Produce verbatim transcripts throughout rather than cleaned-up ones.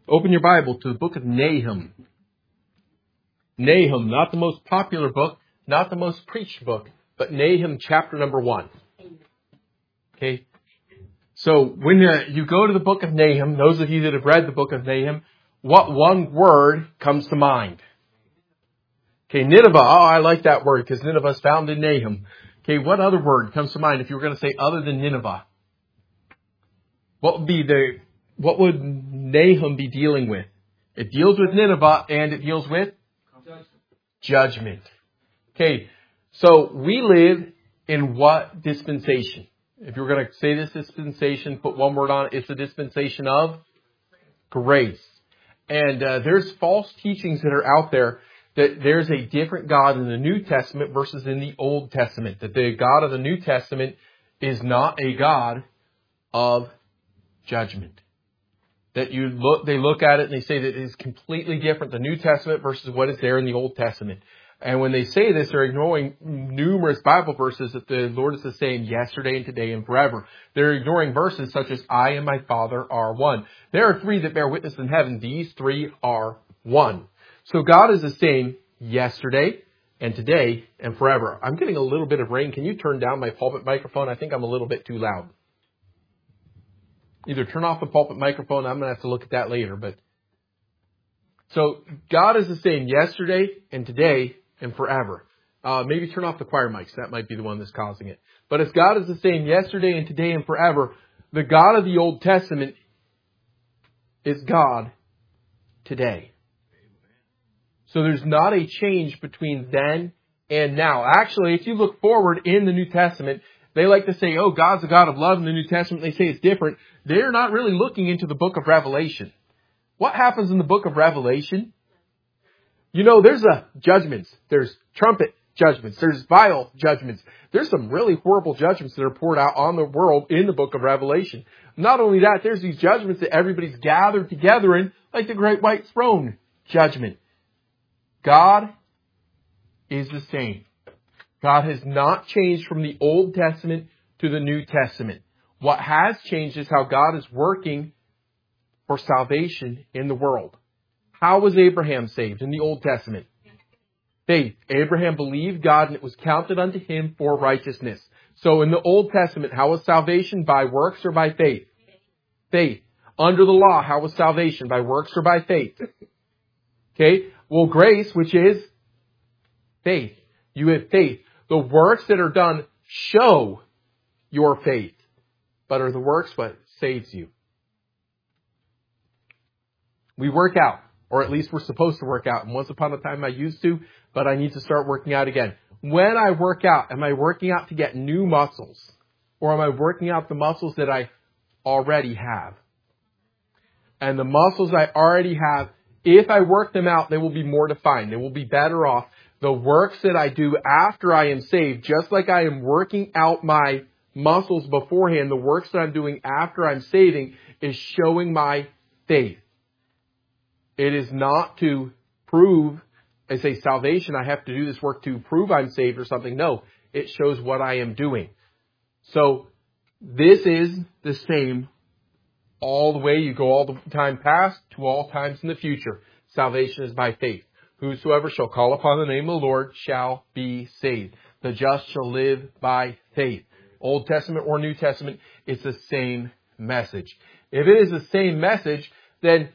Open your Bible to the book of Nahum. Nahum, not the most popular book, not the most preached book, but Nahum chapter number one. Okay. So when uh, you go to the book of Nahum, those of you that have read the book of Nahum, what one word comes to mind? Okay, Nineveh. Oh, I like that word because Nineveh is found in Nahum. Okay, what other word comes to mind if you were going to say other than Nineveh? What would be the, what would Nahum be dealing with? It deals with Nineveh and it deals with judgment. Judgment. Okay, so we live in what dispensation? If you were going to say this dispensation, put one word on it, it's the dispensation of grace. And uh, there's false teachings that are out there that there's a different God in the New Testament versus in the Old Testament. That the God of the New Testament is not a God of judgment. That you look, they look at it and they say that it is completely different, the New Testament versus what is there in the Old Testament. And when they say this, they're ignoring numerous Bible verses that the Lord is the same yesterday and today and forever. They're ignoring verses such as I and my Father are one. There are three that bear witness in heaven. These three are one. So God is the same yesterday and today and forever. I'm getting a little bit of rain. Can you turn down my pulpit microphone? I think I'm a little bit too loud. Either turn off the pulpit microphone. I'm going to have to look at that later. But so God is the same yesterday and today and forever. Uh, maybe turn off the choir mics. That might be the one that's causing it. But as God is the same yesterday and today and forever, the God of the Old Testament is God today. So there's not a change between then and now. Actually, if you look forward in the New Testament, they like to say, oh, God's a God of love in the New Testament. They say it's different. They're not really looking into the book of Revelation. What happens in the book of Revelation? You know, there's a judgments. There's trumpet judgments. There's vial judgments. There's some really horrible judgments that are poured out on the world in the book of Revelation. Not only that, there's these judgments that everybody's gathered together in, like the great white throne judgment. God is the same. God has not changed from the Old Testament to the New Testament. What has changed is how God is working for salvation in the world. How was Abraham saved in the Old Testament? Faith. Abraham believed God and it was counted unto him for righteousness. So in the Old Testament, how was salvation? By works or by faith? Faith. Under the law, how was salvation? By works or by faith? Okay. Well, grace, which is faith. You have faith. The works that are done show your faith. But are the works what saves you? We work out, or at least we're supposed to work out. And once upon a time I used to, but I need to start working out again. When I work out, am I working out to get new muscles? Or am I working out the muscles that I already have? And the muscles I already have, if I work them out, they will be more defined. They will be better off. The works that I do after I am saved, just like I am working out my muscles beforehand, the works that I'm doing after I'm saving is showing my faith. It is not to prove, I say salvation, I have to do this work to prove I'm saved or something. No, it shows what I am doing. So this is the same all the way. You go all the time past to all times in the future. Salvation is by faith. Whosoever shall call upon the name of the Lord shall be saved. The just shall live by faith. Old Testament or New Testament, it's the same message. If it is the same message, then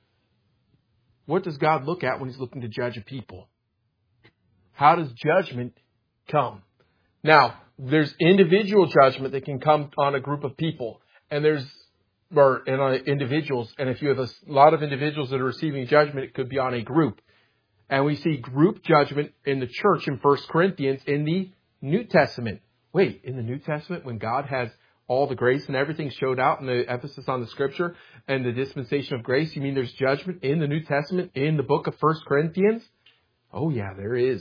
what does God look at when He's looking to judge a people? How does judgment come? Now, there's individual judgment that can come on a group of people. And there's, or and on individuals. And if you have a lot of individuals that are receiving judgment, it could be on a group. And we see group judgment in the church in First Corinthians in the New Testament. Wait, in the New Testament, when God has all the grace and everything showed out in the emphasis on the Scripture and the dispensation of grace, you mean there's judgment in the New Testament in the book of First Corinthians? Oh yeah, there is.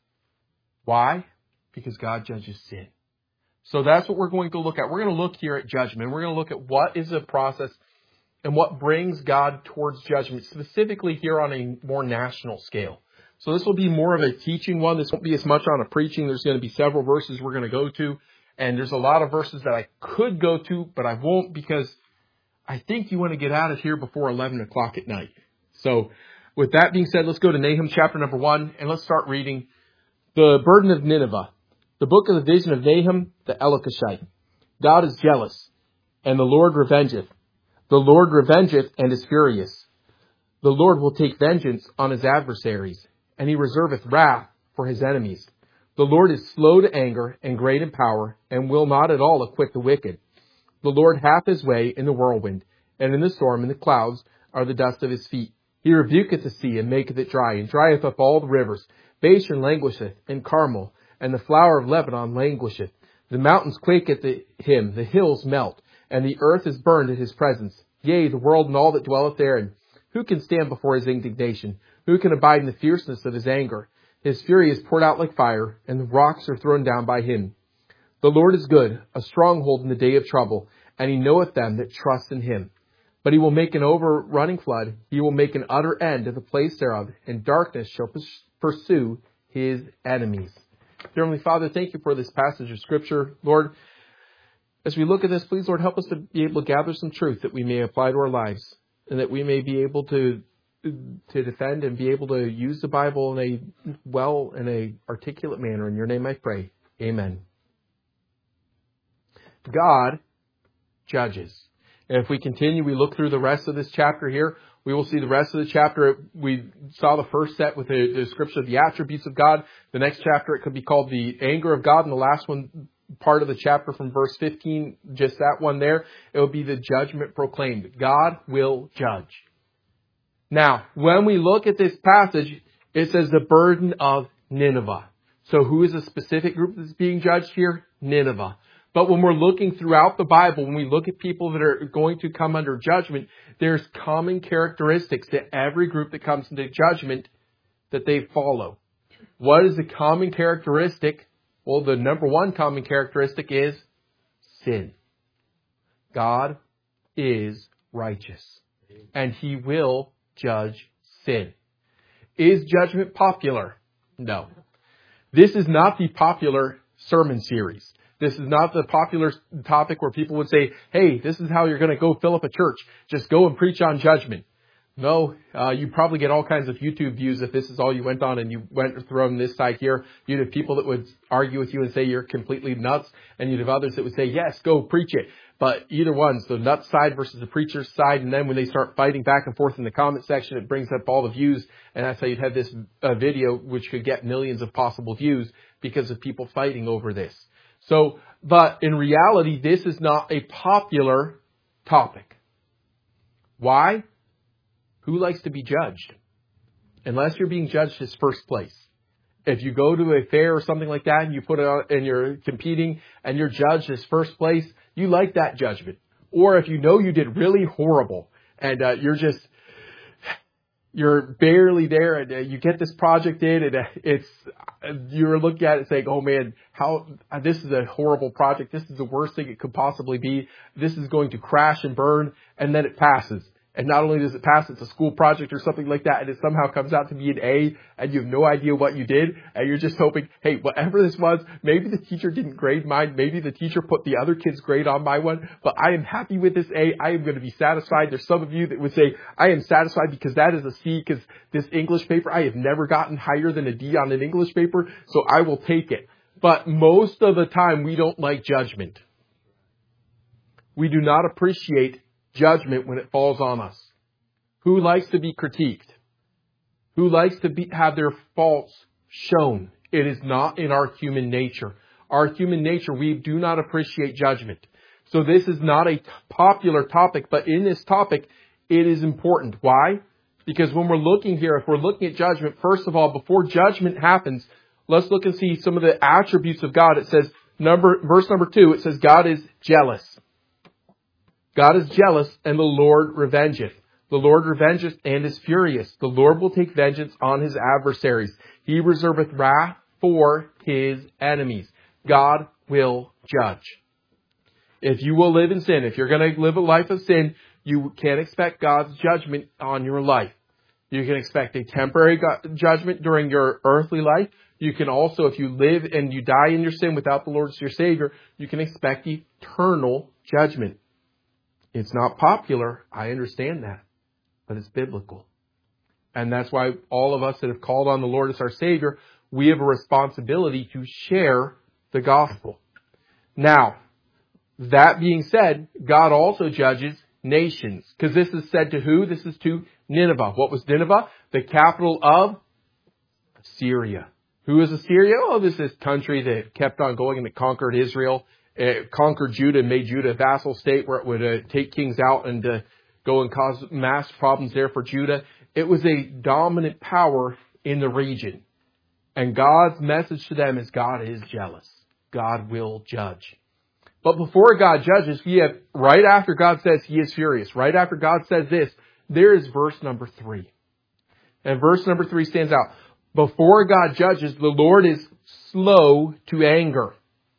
Why? Because God judges sin. So that's what we're going to look at. We're going to look here at judgment. We're going to look at what is the process and what brings God towards judgment, specifically here on a more national scale. So this will be more of a teaching one. This won't be as much on a preaching. There's going to be several verses we're going to go to. And there's a lot of verses that I could go to, but I won't because I think you want to get out of here before eleven o'clock at night. So with that being said, let's go to Nahum chapter number one, and let's start reading the burden of Nineveh. The book of the vision of Nahum the Elkoshite. God is jealous, and the Lord revengeth. The Lord revengeth and is furious. The Lord will take vengeance on his adversaries, and he reserveth wrath for his enemies. The Lord is slow to anger and great in power, and will not at all acquit the wicked. The Lord hath his way in the whirlwind, and in the storm, and the clouds are the dust of his feet. He rebuketh the sea, and maketh it dry, and drieth up all the rivers. Bashan languisheth, and Carmel, and the flower of Lebanon languisheth. The mountains quake at the, him, the hills melt, and the earth is burned at his presence. Yea, the world and all that dwelleth therein. Who can stand before his indignation? Who can abide in the fierceness of his anger? His fury is poured out like fire, and the rocks are thrown down by him. The Lord is good, a stronghold in the day of trouble, and he knoweth them that trust in him. But he will make an overrunning flood, he will make an utter end of the place thereof, and darkness shall pursue his enemies. Dear Heavenly Father, thank you for this passage of Scripture. Lord, as we look at this, please, Lord, help us to be able to gather some truth that we may apply to our lives, and that we may be able to to defend and be able to use the Bible in a well, in a articulate manner. In your name I pray. Amen. God judges. And if we continue, we look through the rest of this chapter here, we will see the rest of the chapter. We saw the first set with the description of the attributes of God. The next chapter, it could be called the anger of God. And the last one, part of the chapter from verse fifteen, just that one there, it will be the judgment proclaimed. God will judge. Now, when we look at this passage, it says the burden of Nineveh. So who is a specific group that's being judged here? Nineveh. But when we're looking throughout the Bible, when we look at people that are going to come under judgment, there's common characteristics to every group that comes into judgment that they follow. What is the common characteristic? Well, the number one common characteristic is sin. God is righteous, and he will judge sin. Is judgment popular? No. This is not the popular sermon series. This is not the popular topic where people would say, hey, this is how you're going to go fill up a church. Just go and preach on judgment. No, uh, you probably get all kinds of YouTube views if this is all you went on and you went from this side here. You'd have people that would argue with you and say you're completely nuts. And you'd have others that would say, yes, go preach it. But either one's the nuts side versus the preacher's side. And then when they start fighting back and forth in the comment section, it brings up all the views. And that's how you'd have this uh, video, which could get millions of possible views because of people fighting over this. So, but in reality, this is not a popular topic. Why? Who likes to be judged? Unless you're being judged as first place. If you go to a fair or something like that and you put it on and you're competing and you're judged as first place, you like that judgment. Or if you know you did really horrible and uh, you're just, you're barely there and uh, you get this project in and uh, it's, uh, you're looking at it saying, oh man, how, uh, this is a horrible project. This is the worst thing it could possibly be. This is going to crash and burn, and then it passes. And not only does it pass, it's a school project or something like that, and it somehow comes out to be an A, and you have no idea what you did, and you're just hoping, hey, whatever this was, maybe the teacher didn't grade mine, maybe the teacher put the other kid's grade on my one, but I am happy with this A, I am going to be satisfied. There's some of you that would say, I am satisfied because that is a C, because this English paper, I have never gotten higher than a D on an English paper, so I will take it. But most of the time, we don't like judgment. We do not appreciate judgment when it falls on us. Who likes to be critiqued? Who likes to be, have their faults shown? It is not in our human nature. Our human nature, we do not appreciate judgment. So this is not a t- popular topic, but in this topic, it is important. Why? Because when we're looking here, if we're looking at judgment, first of all, before judgment happens, let's look and see some of the attributes of God. It says, number, verse number two, it says, God is jealous. God is jealous, and the Lord revengeth. The Lord revengeth and is furious. The Lord will take vengeance on his adversaries. He reserveth wrath for his enemies. God will judge. If you will live in sin, if you're going to live a life of sin, you can't expect God's judgment on your life. You can expect a temporary judgment during your earthly life. You can also, if you live and you die in your sin without the Lord as your Savior, you can expect eternal judgment. It's not popular. I understand that. But it's biblical. And that's why all of us that have called on the Lord as our Savior, we have a responsibility to share the gospel. Now, that being said, God also judges nations. Because this is said to who? This is to Nineveh. What was Nineveh? The capital of Assyria. Who is Assyria? Oh, this is country that kept on going and it conquered Israel. It conquered Judah and made Judah a vassal state where it would uh, take kings out and uh, go and cause mass problems there for Judah. It was a dominant power in the region. And God's message to them is God is jealous. God will judge. But before God judges, we have, right after God says he is furious, right after God says this, there is verse number three. And verse number three stands out. Before God judges, the Lord is slow to anger.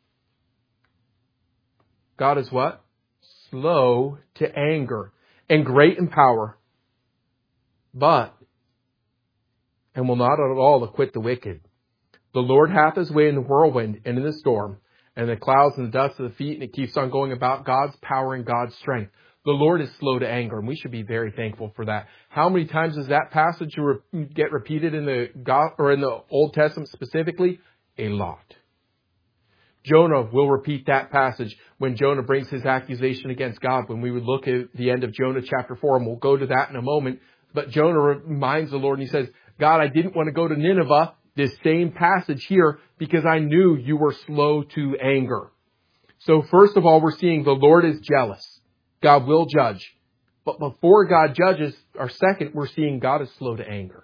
God is what? Slow to anger and great in power, but, and will not at all acquit the wicked. The Lord hath his way in the whirlwind and in the storm, and the clouds and the dust of the feet, and it keeps on going about God's power and God's strength. The Lord is slow to anger, and we should be very thankful for that. How many times does that passage get repeated in the God or in the Old Testament specifically? A lot. Jonah will repeat that passage when Jonah brings his accusation against God. When we would look at the end of Jonah chapter four, and we'll go to that in a moment. But Jonah reminds the Lord, and he says, God, I didn't want to go to Nineveh, this same passage here, because I knew you were slow to anger. So first of all, we're seeing the Lord is jealous. God will judge. But before God judges, or second, we're seeing God is slow to anger.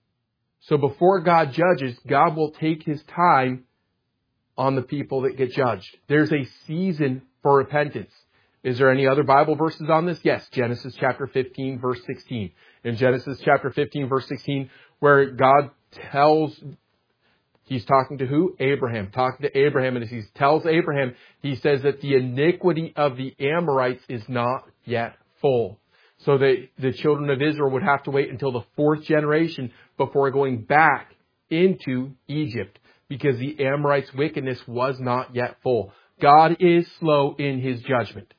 So before God judges, God will take his time on the people that get judged. There's a season for repentance. Is there any other Bible verses on this? Yes, Genesis chapter fifteen, verse sixteen. In Genesis chapter fifteen, verse sixteen, where God tells, he's talking to who? Abraham. Talking to Abraham, and as he tells Abraham, he says that the iniquity of the Amorites is not yet full. So the, the children of Israel would have to wait until the fourth generation before going back into Egypt, because the Amorites' wickedness was not yet full. God is slow in his judgment.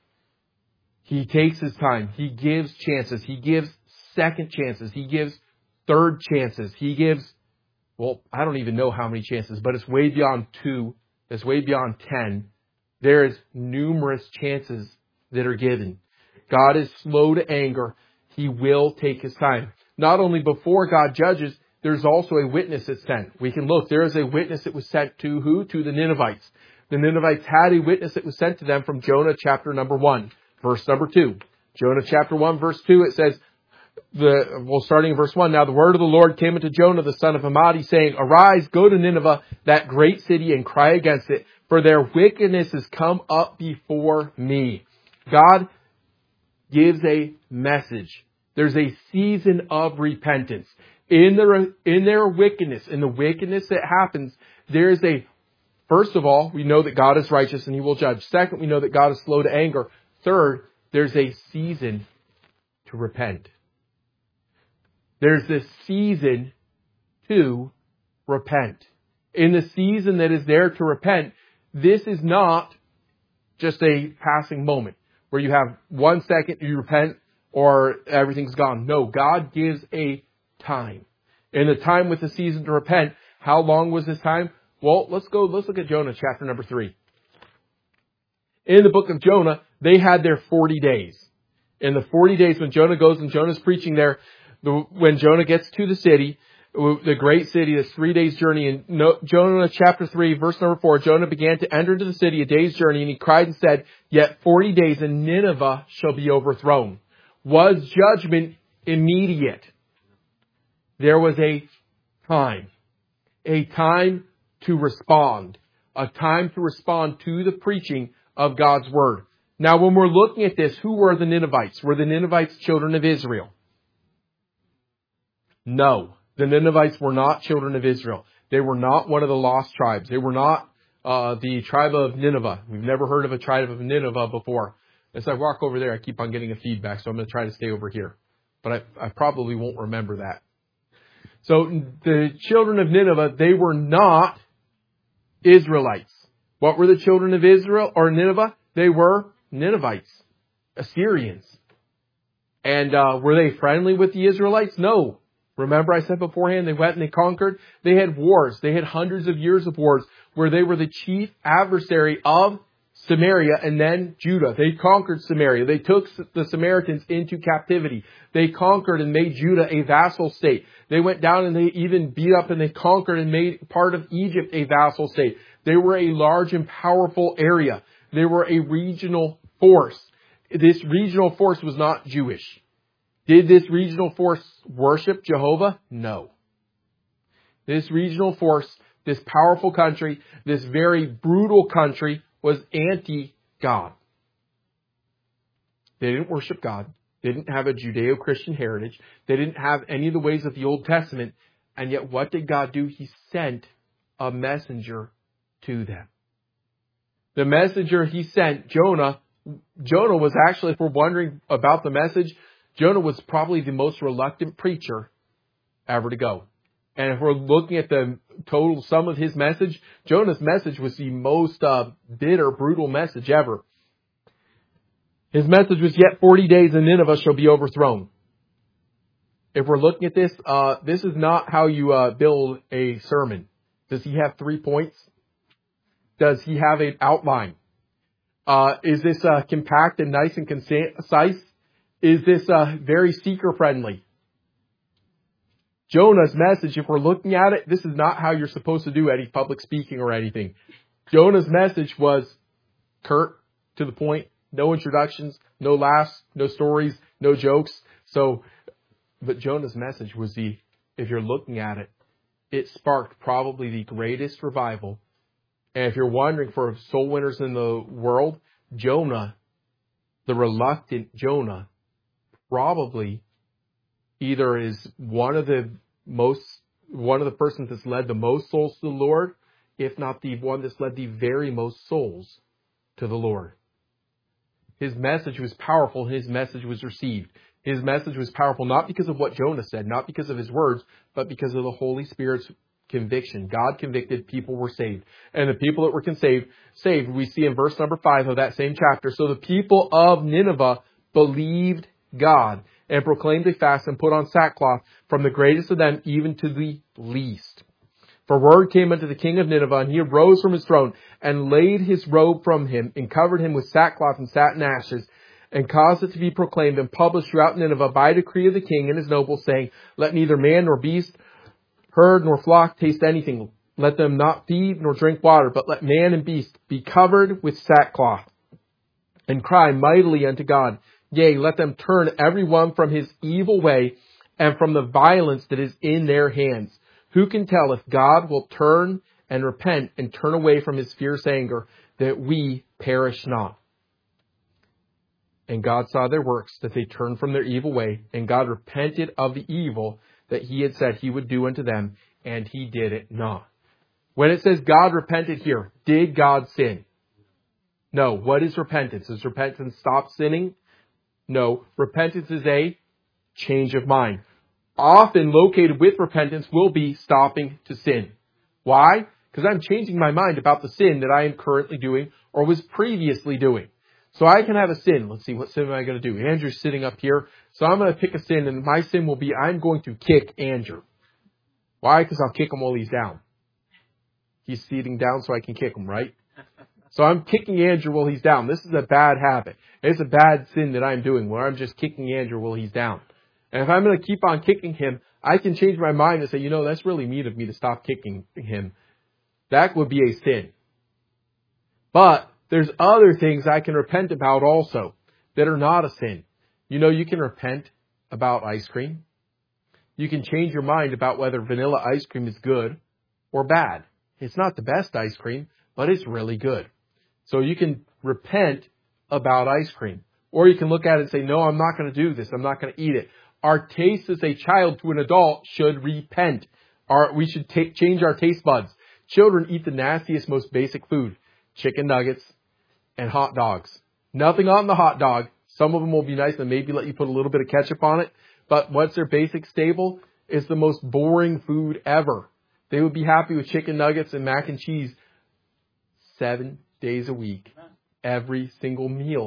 He takes his time. He gives chances. He gives second chances. He gives third chances. He gives, well, I don't even know how many chances, but it's way beyond two. It's way beyond ten. There's numerous chances that are given. God is slow to anger. He will take his time. Not only before God judges, there's also a witness that's sent. We can look. There is a witness that was sent to who? To the Ninevites. The Ninevites had a witness that was sent to them from Jonah chapter number one, verse number two. Jonah chapter one, verse two, it says, the, well, starting in verse one, now the word of the Lord came unto Jonah, the son of Amittai, saying, arise, go to Nineveh, that great city, and cry against it, for their wickedness has come up before me. God gives a message. There's a season of repentance. In their, in their wickedness, in the wickedness that happens, there is a, first of all, we know that God is righteous and he will judge. Second, we know that God is slow to anger. Third, there's a season to repent. There's this season to repent. In the season that is there to repent, this is not just a passing moment where you have one second, you repent, or everything's gone. No, God gives a time. In the time with the season to repent, how long was this time? Well, let's go, let's look at Jonah chapter number three. In the book of Jonah, they had their forty days. In the forty days when Jonah goes and Jonah's preaching there, the, when Jonah gets to the city, the great city, this three days journey, in no, Jonah chapter three, verse number four, Jonah began to enter into the city a day's journey, and he cried and said, yet forty days and Nineveh shall be overthrown. Was judgment immediate? There was a time, a time to respond, a time to respond to the preaching of God's word. Now, when we're looking at this, who were the Ninevites? Were the Ninevites children of Israel? No, the Ninevites were not children of Israel. They were not one of the lost tribes. They were not uh, the tribe of Nineveh. We've never heard of a tribe of Nineveh before. As I walk over there, I keep on getting a feedback, so I'm going to try to stay over here. But I, I probably won't remember that. So the children of Nineveh, they were not Israelites. What were the children of Israel or Nineveh? They were Ninevites. Assyrians. And uh, were they friendly with the Israelites? No. Remember I said beforehand, they went and they conquered. They had wars. They had hundreds of years of wars where they were the chief adversary of Samaria and then Judah. They conquered Samaria. They took the Samaritans into captivity. They conquered and made Judah a vassal state. They went down and they even beat up and they conquered and made part of Egypt a vassal state. They were a large and powerful area. They were a regional force. This regional force was not Jewish. Did this regional force worship Jehovah? No. This regional force, this powerful country, this very brutal country was anti-God. They didn't worship God. They didn't have a Judeo-Christian heritage. They didn't have any of the ways of the Old Testament. And yet what did God do? He sent a messenger to them. The messenger he sent, Jonah, Jonah was actually, if we're wondering about the message, Jonah was probably the most reluctant preacher ever to go. And if we're looking at the total sum of his message, Jonah's message was the most uh, bitter, brutal message ever. His message was, yet forty days and Nineveh shall be overthrown. If we're looking at this, uh, this is not how you uh, build a sermon. Does he have three points? Does he have an outline? Uh, is this uh, compact and nice and concise? Is this uh, very seeker-friendly? Jonah's message, if we're looking at it, this is not how you're supposed to do any public speaking or anything. Jonah's message was curt, to the point, no introductions, no laughs, no stories, no jokes. So, but Jonah's message was the, if you're looking at it, it sparked probably the greatest revival. And if you're wondering for soul winners in the world, Jonah, the reluctant Jonah, probably either is one of the most, one of the persons that's led the most souls to the Lord, if not the one that's led the very most souls to the Lord. His message was powerful. His message was received. His message was powerful not because of what Jonah said, not because of his words, but because of the Holy Spirit's conviction. God convicted, people were saved. And the people that were saved, saved, we see in verse number five of that same chapter. So the people of Nineveh believed God and proclaimed a fast and put on sackcloth, from the greatest of them even to the least. For word came unto the king of Nineveh, and he arose from his throne and laid his robe from him and covered him with sackcloth and satin ashes, and caused it to be proclaimed and published throughout Nineveh by decree of the king and his nobles, saying, let neither man nor beast, herd nor flock taste anything. Let them not feed nor drink water, but let man and beast be covered with sackcloth, and cry mightily unto God. Yea, let them turn every one from his evil way and from the violence that is in their hands. Who can tell if God will turn and repent and turn away from his fierce anger, that we perish not? And God saw their works, that they turned from their evil way, and God repented of the evil that he had said he would do unto them, and he did it not. When it says God repented here, did God sin? No. What is repentance? Is repentance stop sinning? No. Repentance is a change of mind. Often located with repentance will be stopping to sin. Why? Because I'm changing my mind about the sin that I am currently doing or was previously doing. So I can have a sin. Let's see, what sin am I going to do? Andrew's sitting up here. So I'm going to pick a sin, and my sin will be I'm going to kick Andrew. Why? Because I'll kick him while he's down. He's sitting down so I can kick him, right? So I'm kicking Andrew while he's down. This is a bad habit. It's a bad sin that I'm doing where I'm just kicking Andrew while he's down. And if I'm going to keep on kicking him, I can change my mind and say, you know, that's really mean of me to stop kicking him. That would be a sin. But there's other things I can repent about also that are not a sin. You know, you can repent about ice cream. You can change your mind about whether vanilla ice cream is good or bad. It's not the best ice cream, but it's really good. So you can repent about ice cream. Or you can look at it and say, no, I'm not going to do this. I'm not going to eat it. Our taste as a child to an adult should repent. Our, we should ta- change our taste buds. Children eat the nastiest, most basic food. Chicken nuggets and hot dogs. Nothing on the hot dog. Some of them will be nice and maybe let you put a little bit of ketchup on it. But what's their basic staple? It's the most boring food ever. They would be happy with chicken nuggets and mac and cheese seven days a week. Every single meal.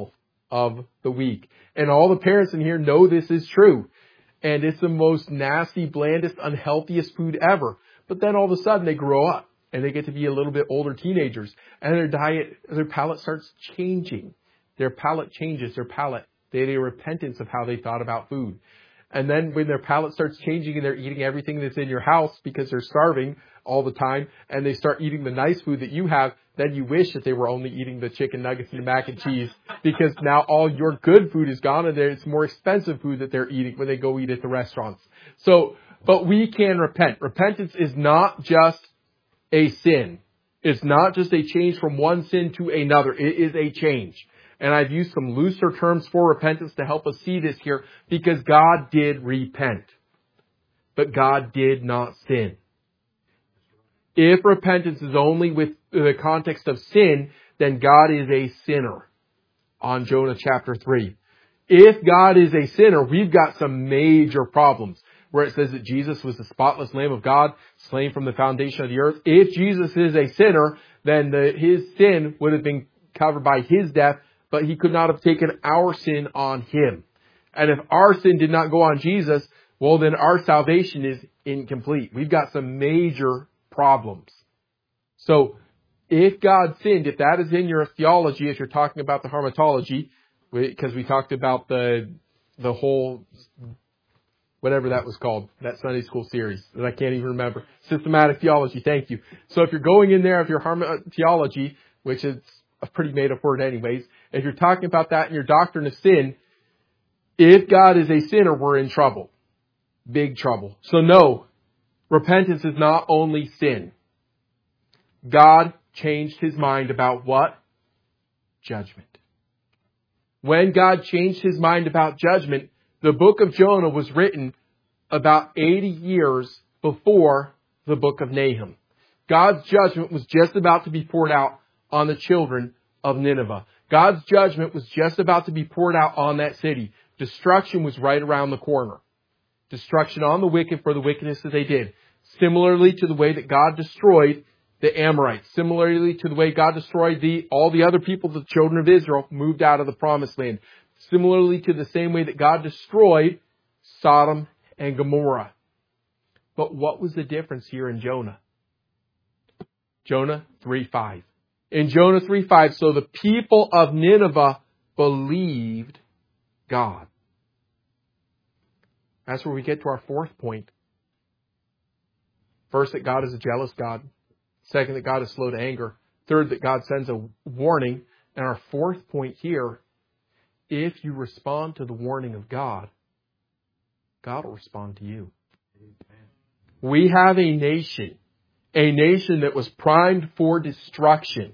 of the week. And all the parents in here know this is true. And it's the most nasty, blandest, unhealthiest food ever. But then all of a sudden they grow up and they get to be a little bit older teenagers, and their diet, their palate starts changing. Their palate changes, their palate, they had a repentance of how they thought about food. And then when their palate starts changing and they're eating everything that's in your house because they're starving all the time, and they start eating the nice food that you have, then you wish that they were only eating the chicken nuggets and the mac and cheese, because now all your good food is gone and it's more expensive food that they're eating when they go eat at the restaurants. So, but we can repent. Repentance is not just a sin. It's not just a change from one sin to another. It is a change. And I've used some looser terms for repentance to help us see this here, because God did repent, but God did not sin. If repentance is only with the context of sin, then God is a sinner on Jonah chapter three. If God is a sinner, we've got some major problems, where it says that Jesus was the spotless Lamb of God, slain from the foundation of the earth. If Jesus is a sinner, then the, his sin would have been covered by his death, but he could not have taken our sin on him. And if our sin did not go on Jesus, well, then our salvation is incomplete. We've got some major problems. So if God sinned, if that is in your theology, if you're talking about the harmatology, because we talked about the the whole, whatever that was called, that Sunday school series that I can't even remember. Systematic theology, thank you. So if you're going in there, if you're harmatology, which is a pretty made up word anyways, if you're talking about that in your doctrine of sin, if God is a sinner, we're in trouble. Big trouble. So no, repentance is not only sin. God changed his mind about what? Judgment. When God changed his mind about judgment, the book of Jonah was written about eighty years before the book of Nahum. God's judgment was just about to be poured out on the children of Nineveh. God's judgment was just about to be poured out on that city. Destruction was right around the corner. Destruction on the wicked for the wickedness that they did. Similarly to the way that God destroyed the Amorites. Similarly to the way God destroyed the all the other people, the children of Israel, moved out of the promised land. Similarly to the same way that God destroyed Sodom and Gomorrah. But what was the difference here in Jonah? Jonah three five. In Jonah three five, so the people of Nineveh believed God. That's where we get to our fourth point. First, that God is a jealous God. Second, that God is slow to anger. Third, that God sends a warning. And our fourth point here, if you respond to the warning of God, God will respond to you. We have a nation, a nation that was primed for destruction,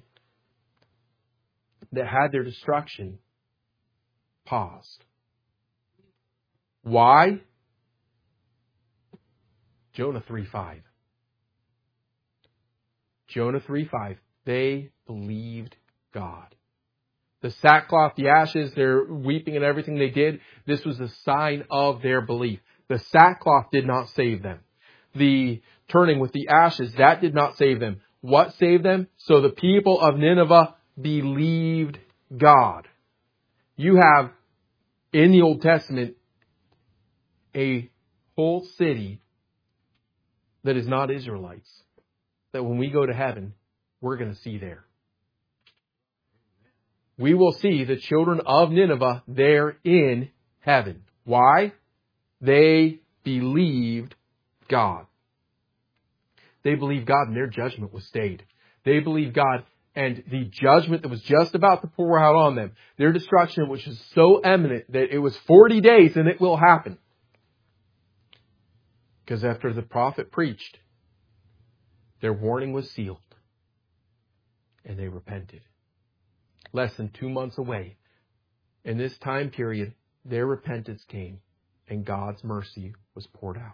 that had their destruction paused. Why? Jonah three five. Jonah three five. They believed God. The sackcloth, the ashes, their weeping and everything they did, this was a sign of their belief. The sackcloth did not save them. The turning with the ashes, that did not save them. What saved them? So the people of Nineveh believed God. You have, in the Old Testament, a whole city that is not Israelites, that when we go to heaven, we're going to see there. We will see the children of Nineveh there in heaven. Why? They believed God. They believed God and their judgment was stayed. They believed God and the judgment that was just about to pour out on them, their destruction, which is so imminent that it was forty days and it will happen. Because after the prophet preached, their warning was sealed and they repented. Less than two months away, in this time period, their repentance came and God's mercy was poured out.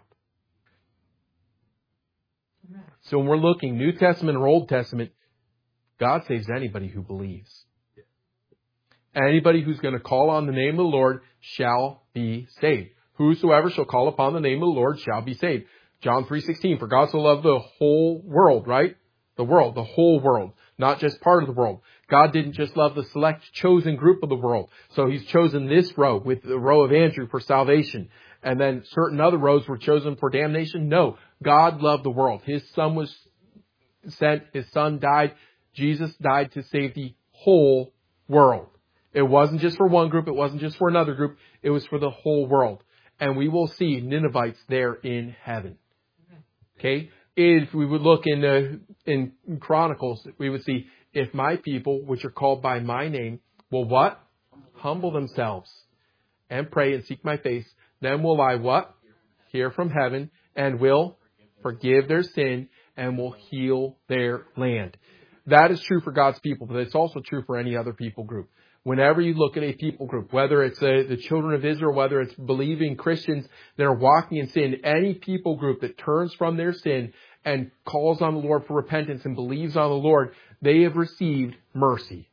So when we're looking New Testament or Old Testament, God saves anybody who believes. Anybody who's going to call on the name of the Lord shall be saved. Whosoever shall call upon the name of the Lord shall be saved. John three sixteen, for God so loved the whole world, right? The world, the whole world. not just part of the world. God didn't just love the select chosen group of the world. So he's chosen this row with the row of Andrew for salvation. And then certain other rows were chosen for damnation. No, God loved the world. His son was sent. His son died. Jesus died to save the whole world. It wasn't just for one group. It wasn't just for another group. It was for the whole world. And we will see Ninevites there in heaven. Okay? If we would look in uh, in Chronicles, we would see, if my people, which are called by my name, will what? Humble themselves and pray and seek my face, then will I what? Hear from heaven and will forgive their sin and will heal their land. That is true for God's people, but it's also true for any other people group. Whenever you look at a people group, whether it's a, the children of Israel, whether it's believing Christians that are walking in sin, any people group that turns from their sin and calls on the Lord for repentance and believes on the Lord, they have received mercy.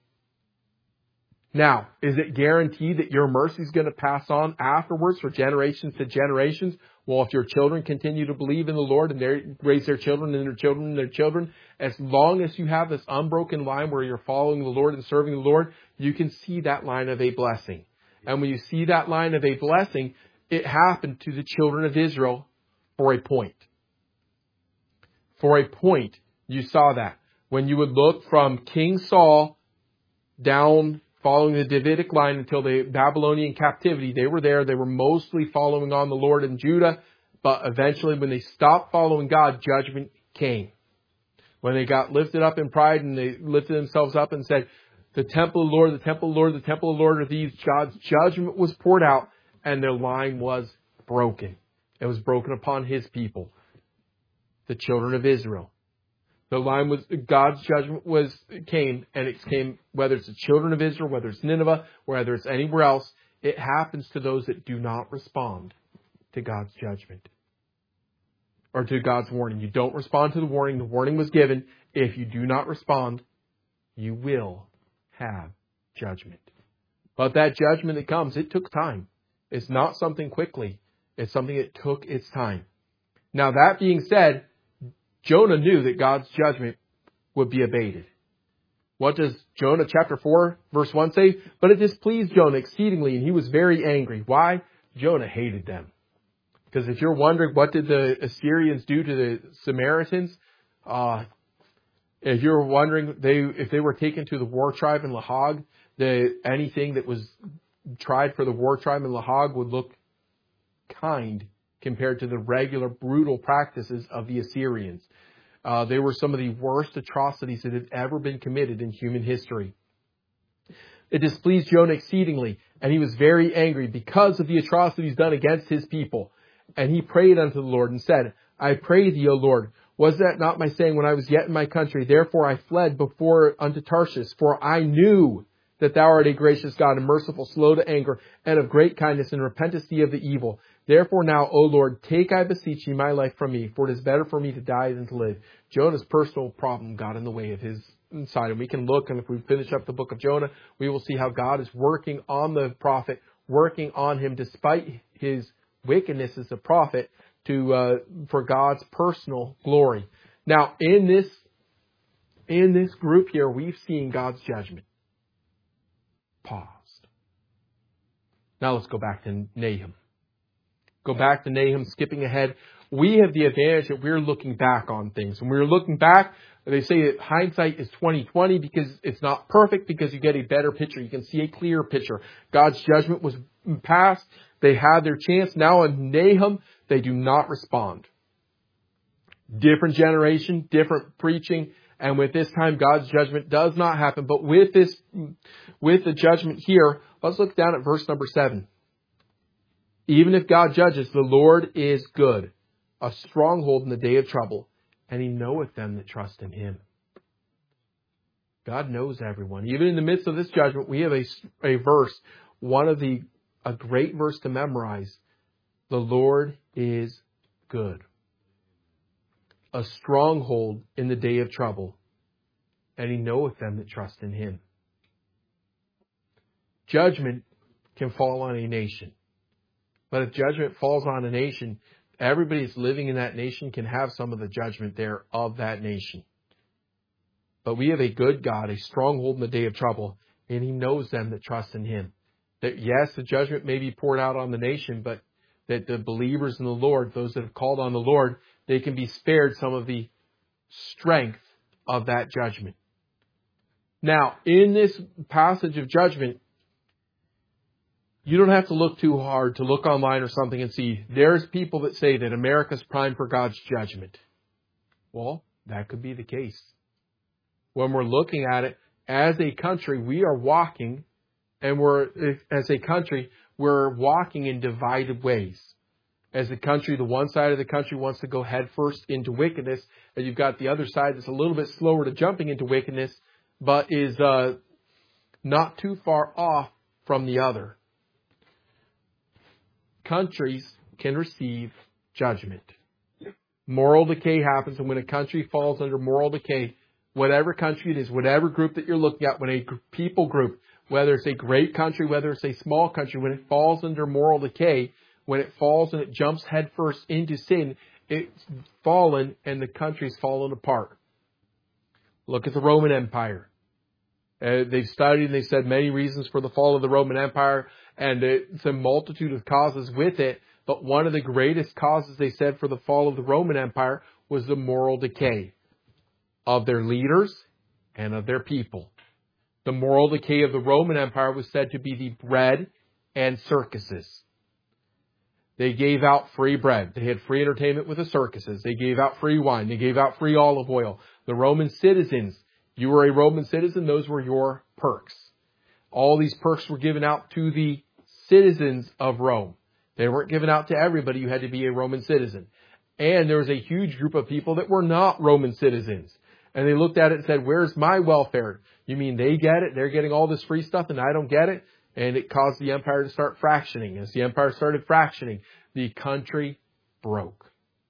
Now, is it guaranteed that your mercy is going to pass on afterwards for generations to generations? Well, if your children continue to believe in the Lord and they raise their children and their children and their children, as long as you have this unbroken line where you're following the Lord and serving the Lord, you can see that line of a blessing. And when you see that line of a blessing, it happened to the children of Israel for a point. For a point, you saw that. When you would look from King Saul down following the Davidic line until the Babylonian captivity, they were there. They were mostly following on the Lord in Judah. But eventually, when they stopped following God, judgment came. When they got lifted up in pride and they lifted themselves up and said, the temple of the Lord, the temple of the Lord, the temple of the Lord are these, God's judgment was poured out and their line was broken. It was broken upon his people, the children of Israel. The line was, God's judgment was, came, and it came, whether it's the children of Israel, whether it's Nineveh, whether it's anywhere else, it happens to those that do not respond to God's judgment. Or to God's warning. You don't respond to the warning. The warning was given. If you do not respond, you will have judgment. But that judgment that comes, it took time. It's not something quickly. It's something that took its time. Now, that being said, Jonah knew that God's judgment would be abated. What does Jonah chapter four verse one say? But it displeased Jonah exceedingly, and he was very angry. Why? Jonah hated them. Because if you're wondering, what did the Assyrians do to the Samaritans? Uh, if you're wondering, they if they were taken to the war tribe in Lahag, the, anything that was tried for the war tribe in Lahag would look kind compared to the regular brutal practices of the Assyrians. Uh, they were some of the worst atrocities that had ever been committed in human history. It displeased Jonah exceedingly, and he was very angry because of the atrocities done against his people. And he prayed unto the Lord and said, I pray thee, O Lord, was that not my saying when I was yet in my country? Therefore I fled before unto Tarshish, for I knew that thou art a gracious God and merciful, slow to anger, and of great kindness, and repentest thee of the evil. Therefore now, O Lord, take, I beseech thee, my life from me, for it is better for me to die than to live. Jonah's personal problem got in the way of his side. And we can look, and if we finish up the book of Jonah, we will see how God is working on the prophet, working on him despite his wickedness as a prophet, to uh, for God's personal glory. Now, in this in this group here, we've seen God's judgment paused. Now let's go back to Nahum. Go back to Nahum, skipping ahead. We have the advantage that we're looking back on things. When we're looking back, they say that hindsight is twenty twenty because it's not perfect, because you get a better picture. You can see a clearer picture. God's judgment was passed. They had their chance. Now in Nahum, they do not respond. Different generation, different preaching. And with this time, God's judgment does not happen. But with this, with the judgment here, let's look down at verse number seven. Even if God judges, the Lord is good, a stronghold in the day of trouble, and he knoweth them that trust in him. God knows everyone. Even in the midst of this judgment, we have a, a verse, one of the, a great verse to memorize. The Lord is good, a stronghold in the day of trouble, and he knoweth them that trust in him. Judgment can fall on a nation. But if judgment falls on a nation, everybody that's living in that nation can have some of the judgment there of that nation. But we have a good God, a stronghold in the day of trouble, and He knows them that trust in Him. That yes, the judgment may be poured out on the nation, but that the believers in the Lord, those that have called on the Lord, they can be spared some of the strength of that judgment. Now, in this passage of judgment, you don't have to look too hard to look online or something and see there's people that say that America's primed for God's judgment. Well, that could be the case. When we're looking at it, as a country, we are walking, and we're, as a country, we're walking in divided ways. As a country, the one side of the country wants to go headfirst into wickedness, and you've got the other side that's a little bit slower to jumping into wickedness, but is uh, not too far off from the other. Countries can receive judgment. Moral decay happens, and when a country falls under moral decay, whatever country it is, whatever group that you're looking at, when a people group, whether it's a great country, whether it's a small country, when it falls under moral decay, when it falls and it jumps headfirst into sin, it's fallen and the country's fallen apart. Look at the Roman Empire. Uh, they've studied and they've said many reasons for the fall of the Roman Empire, and it's a multitude of causes with it. But one of the greatest causes, they said, for the fall of the Roman Empire was the moral decay of their leaders and of their people. The moral decay of the Roman Empire was said to be the bread and circuses. They gave out free bread. They had free entertainment with the circuses. They gave out free wine. They gave out free olive oil. The Roman citizens, you were a Roman citizen, those were your perks. All these perks were given out to the citizens of Rome. They weren't given out to everybody. You had to be a Roman citizen. And there was a huge group of people that were not Roman citizens. And they looked at it and said, where's my welfare? You mean they get it? They're getting all this free stuff and I don't get it? And it caused the empire to start fractioning. As the empire started fractioning, the country broke.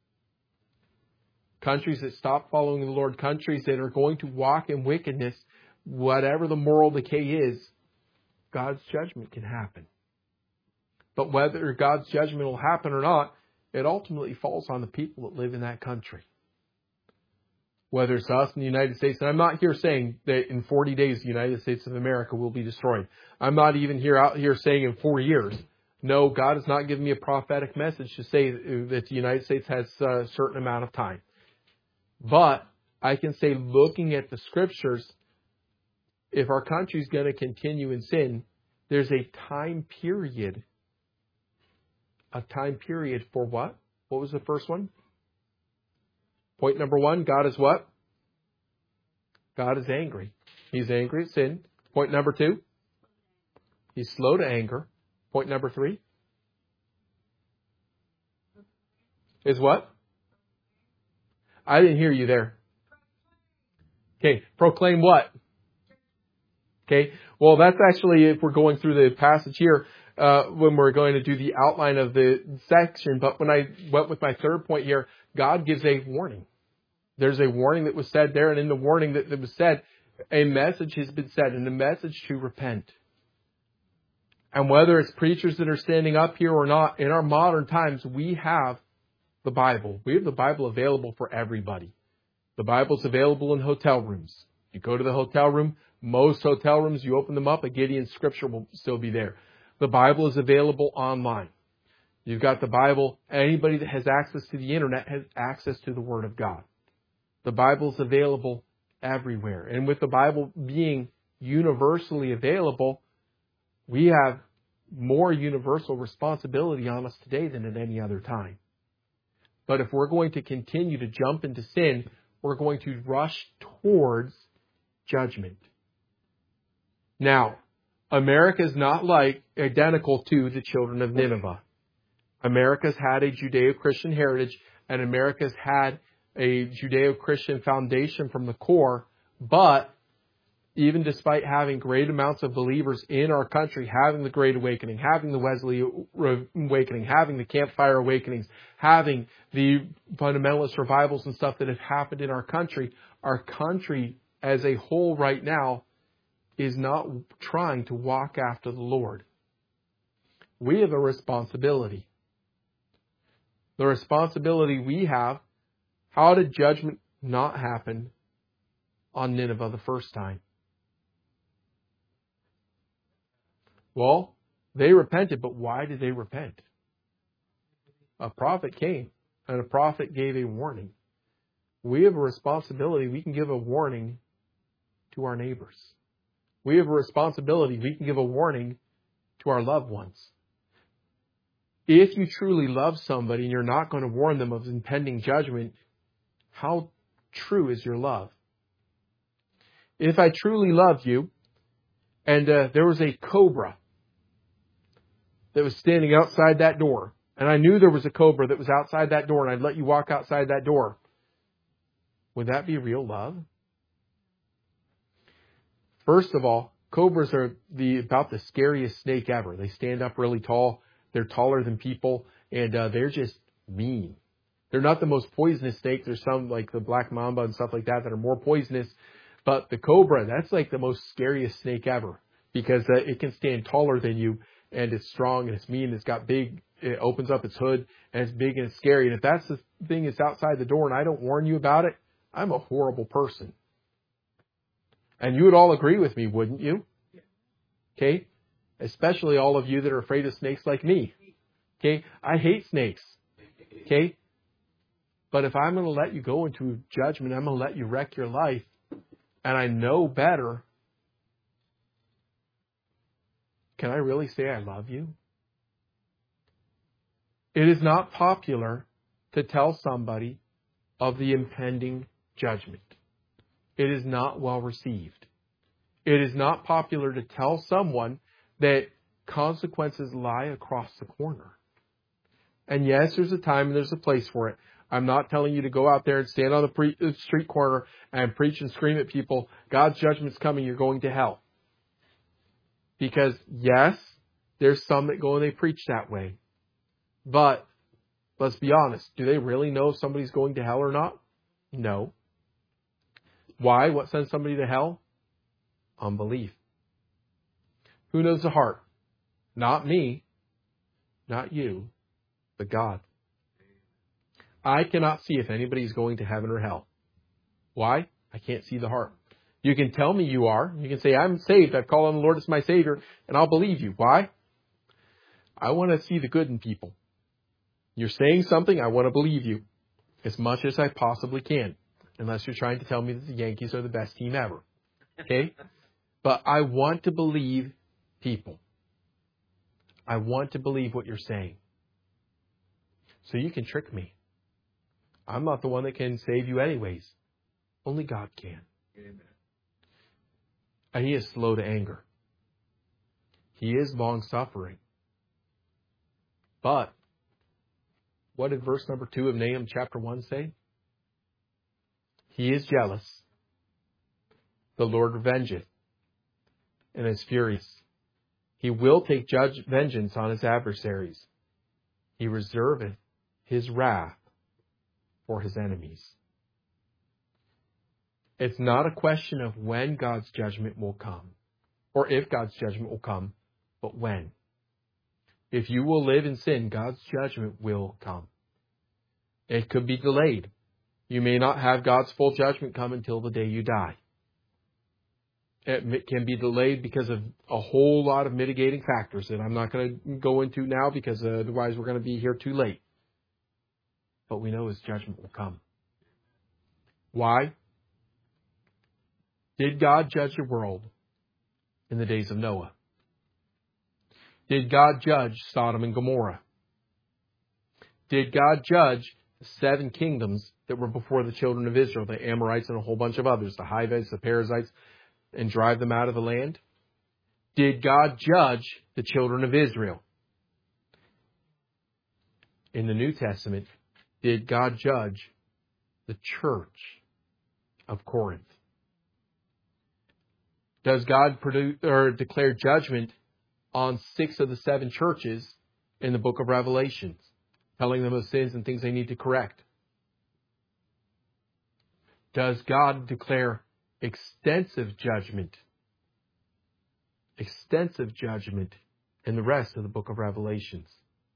Countries that stop following the Lord, countries that are going to walk in wickedness, whatever the moral decay is, God's judgment can happen. But whether God's judgment will happen or not, it ultimately falls on the people that live in that country. Whether it's us in the United States, and I'm not here saying that in forty days the United States of America will be destroyed. I'm not even here out here saying in four years. No, God has not given me a prophetic message to say that the United States has a certain amount of time. But I can say, looking at the scriptures, if our country is going to continue in sin, there's a time period. A time period for what? What was the first one? Point number one, God is what? God is angry. He's angry at sin. Point number two, He's slow to anger. Point number three is what? I didn't hear you there. Okay, proclaim what? Okay, well, that's actually, if we're going through the passage here, uh, when we're going to do the outline of the section. But when I went with my third point here, God gives a warning. There's a warning that was said there, and in the warning that, that was said, a message has been said, and a message to repent. And whether it's preachers that are standing up here or not, in our modern times, we have the Bible. We have the Bible available for everybody. The Bible's available in hotel rooms. You go to the hotel room, most hotel rooms, you open them up, a Gideon scripture will still be there. The Bible is available online. You've got the Bible. Anybody that has access to the internet has access to the Word of God. The Bible is available everywhere. And with the Bible being universally available, we have more universal responsibility on us today than at any other time. But if we're going to continue to jump into sin, we're going to rush towards judgment. Now, America is not like identical to the children of Nineveh. America's had a Judeo-Christian heritage, and America's had a Judeo-Christian foundation from the core, but even despite having great amounts of believers in our country, having the Great Awakening, having the Wesley Awakening, having the Campfire Awakenings, having the fundamentalist revivals and stuff that have happened in our country, our country as a whole right now is not trying to walk after the Lord. We have a responsibility. The responsibility we have, how did judgment not happen on Nineveh the first time? Well, they repented, but why did they repent? A prophet came, and a prophet gave a warning. We have a responsibility. We can give a warning to our neighbors. We have a responsibility. We can give a warning to our loved ones. If you truly love somebody and you're not going to warn them of impending judgment, how true is your love? If I truly loved you and uh, there was a cobra that was standing outside that door, and I knew there was a cobra that was outside that door, and I'd let you walk outside that door, would that be real love? First of all, cobras are the about the scariest snake ever. They stand up really tall. They're taller than people, and uh, they're just mean. They're not the most poisonous snake. There's some like the black mamba and stuff like that that are more poisonous. But the cobra, that's like the most scariest snake ever because uh, it can stand taller than you, and it's strong and it's mean. It's got big, it opens up its hood, and it's big and it's scary. And if that's the thing that's outside the door and I don't warn you about it, I'm a horrible person. And you would all agree with me, wouldn't you? Okay? Especially all of you that are afraid of snakes like me. Okay? I hate snakes. Okay? But if I'm going to let you go into judgment, I'm going to let you wreck your life, and I know better, can I really say I love you? It is not popular to tell somebody of the impending judgment. It is not well received. It is not popular to tell someone that consequences lie across the corner. And yes, there's a time and there's a place for it. I'm not telling you to go out there and stand on the pre- street corner and preach and scream at people, God's judgment's coming, you're going to hell. Because yes, there's some that go and they preach that way. But let's be honest, do they really know if somebody's going to hell or not? No. Why? What sends somebody to hell? Unbelief. Who knows the heart? Not me, not you, but God. I cannot see if anybody's going to heaven or hell. Why? I can't see the heart. You can tell me you are. You can say, I'm saved. I've called on the Lord as my Savior, and I'll believe you. Why? I want to see the good in people. You're saying something, I want to believe you as much as I possibly can. Unless you're trying to tell me that the Yankees are the best team ever. Okay? But I want to believe people. I want to believe what you're saying. So you can trick me. I'm not the one that can save you anyways. Only God can. Amen. And He is slow to anger. He is long-suffering. But what did verse number two of Nahum chapter one say? He is jealous. The Lord revengeth and is furious. He will take judge vengeance on his adversaries. He reserveth his wrath for his enemies. It's not a question of when God's judgment will come, or if God's judgment will come, but when. If you will live in sin, God's judgment will come. It could be delayed. You may not have God's full judgment come until the day you die. It can be delayed because of a whole lot of mitigating factors that I'm not going to go into now because otherwise we're going to be here too late. But we know His judgment will come. Why? Did God judge the world in the days of Noah? Did God judge Sodom and Gomorrah? Did God judge the seven kingdoms that were before the children of Israel, the Amorites and a whole bunch of others, the Hivites, the Perizzites, and drive them out of the land? Did God judge the children of Israel? In the New Testament, did God judge the church of Corinth? Does God produce or declare judgment on six of the seven churches in the book of Revelations, telling them of sins and things they need to correct? Does God declare extensive judgment, extensive judgment in the rest of the book of Revelations?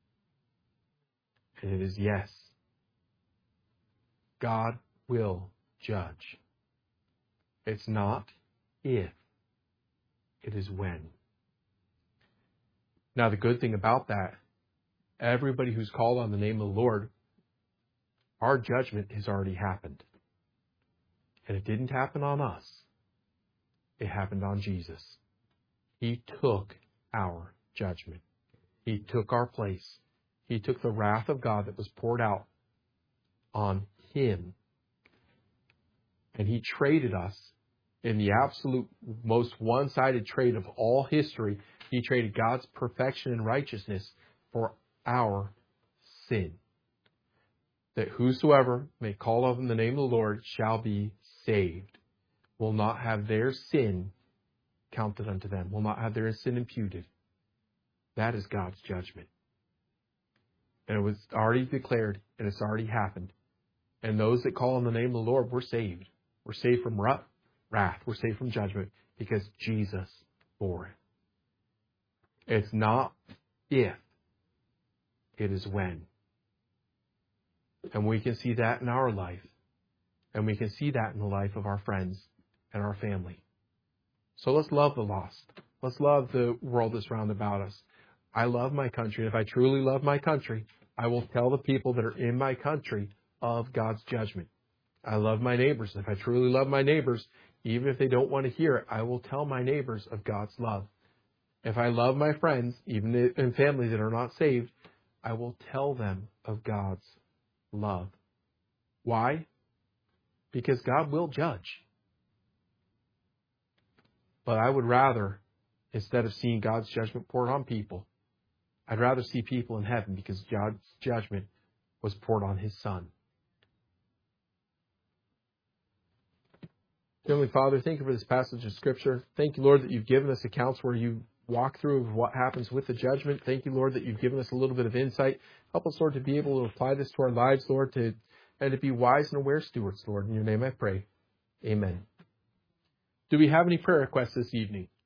And it is yes. God will judge. It's not if, it is when. Now, the good thing about that, everybody who's called on the name of the Lord, our judgment has already happened. And it didn't happen on us. It happened on Jesus. He took our judgment. He took our place. He took the wrath of God that was poured out on him. And he traded us in the absolute most one-sided trade of all history. He traded God's perfection and righteousness for our sin. That whosoever may call on the name of the Lord shall be saved. Will not have their sin counted unto them. Will not have their sin imputed. That is God's judgment. And it was already declared, and it's already happened. And those that call on the name of the Lord, we're saved. We're saved from wrath. We're saved from judgment because Jesus bore it. It's not if, it is when. And we can see that in our life. And we can see that in the life of our friends and our family. So let's love the lost. Let's love the world that's round about us. I love my country. And if I truly love my country, I will tell the people that are in my country of God's judgment. I love my neighbors. If I truly love my neighbors, even if they don't want to hear it, I will tell my neighbors of God's love. If I love my friends, even in families that are not saved, I will tell them of God's love. Why? Because God will judge. But I would rather, instead of seeing God's judgment poured on people, I'd rather see people in heaven because God's judgment was poured on his Son. Heavenly Father, thank you for this passage of Scripture. Thank you, Lord, that you've given us accounts where you walk through of what happens with the judgment. Thank you, Lord, that you've given us a little bit of insight. Help us, Lord, to be able to apply this to our lives, Lord, to and to be wise and aware stewards, Lord. In your name I pray. Amen. Do we have any prayer requests this evening?